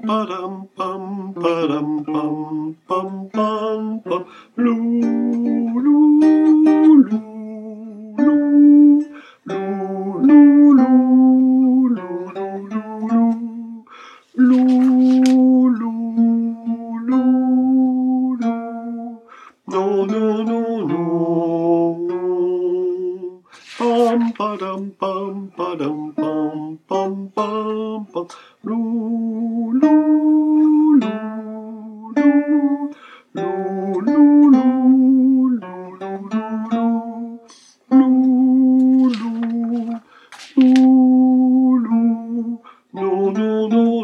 padam, pam, padam, pam, pam, pam, pam. Lou, lou, lou, lou, lou, lou, lou, lou, lou, lou, lou, lou. Non, non, non, non. Pam, padam, pam, padam, pam, pam, pam, pam. Lou, lou, lou, lou, lou, lou, lou, lou, lou, lou, lou, lou, non, non, non,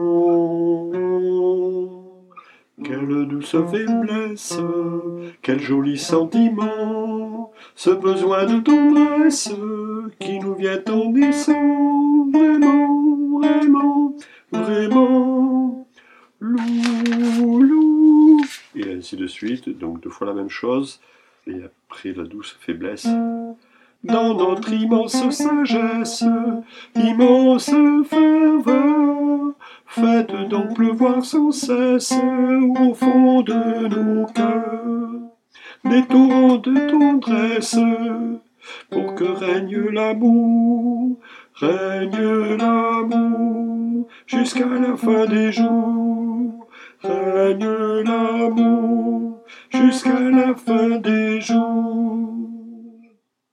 non. Quelle douce faiblesse, quel joli sentiment, ce besoin de tendresse qui nous vient en naissant, vraiment, vraiment, vraiment, lou, lou. Et ainsi de suite, donc 2 fois la même chose, et après la douce faiblesse. Dans notre immense sagesse, immense ferveur, faites donc pleuvoir sans cesse au fond de nos cœurs des torrents de tendresse, pour que règne l'amour, jusqu'à la fin des jours, règne l'amour, jusqu'à la fin des jours.